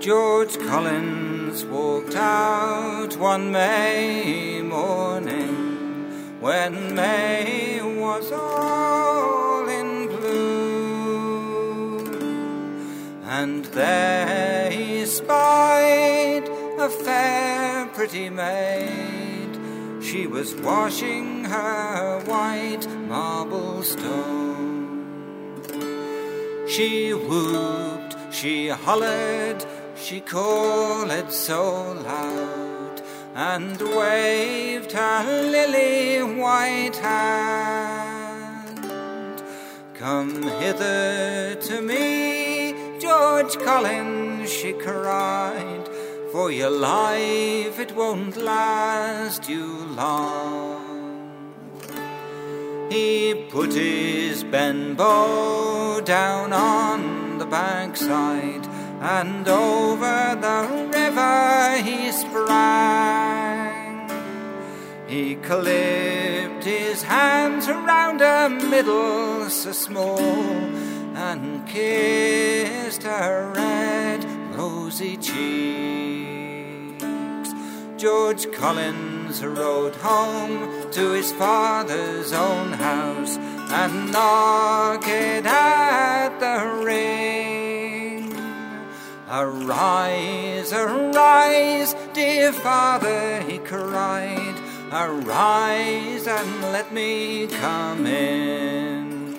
George Collins walked out one May morning when May was all in bloom, and there he spied a fair pretty maid. She was washing her white marble stone. She whooped, she hollered, she called so loud, and waved her lily white hand. Come hither to me, George Collins, she cried, for your life it won't last you long. He put his Benbow down on the bankside, and over the river he sprang. He clipped his hands around her middle so small, and kissed her red rosy cheeks. George Collins rode home to his father's own house, and knocked at the ring. Arise, arise, dear father, he cried, arise and let me come in.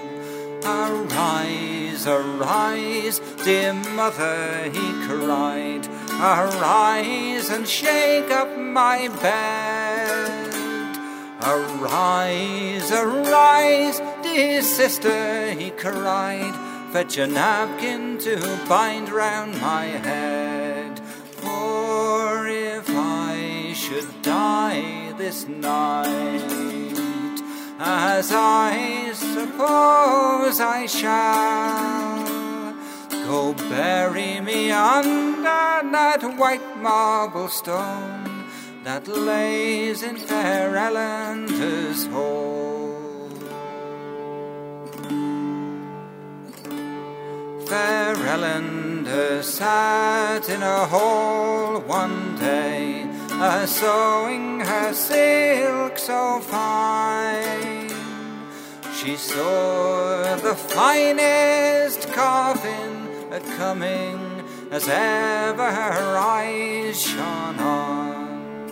Arise, arise, dear mother, he cried, arise and shake up my bed. Arise, arise, dear sister, he cried, fetch a napkin to bind round my head. For if I should die this night, as I suppose I shall, go bury me under that white marble stone that lays in fair Ellender's hall. Fair Ellender sat in a hall one day, a-sewing her silk so fine. She saw the finest coffin a-coming as ever her eyes shone on.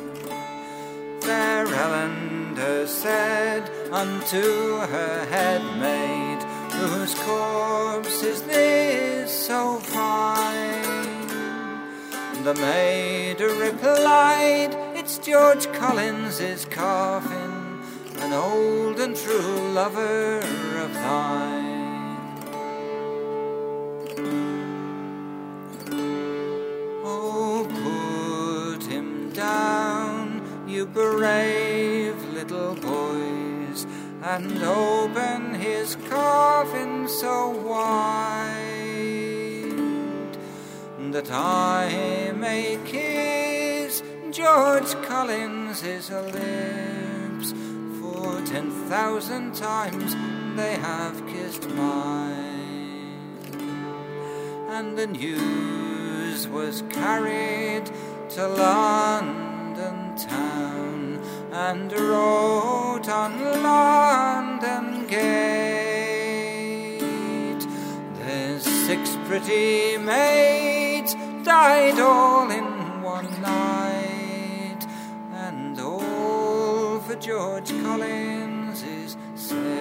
Fair Ellender said unto her headmaid, whose corpse is this so fine? The maid replied, it's George Collins's coffin, an old and true lover of thine. Oh, put him down, you brave little boys, and open his coffin so wide, that I may kiss George Collins's lips, for 10,000 times they have kissed mine. And the news was carried to London town, and wrote on London gate, there's 6 pretty maids died all in one night, and all for George Collins's sake.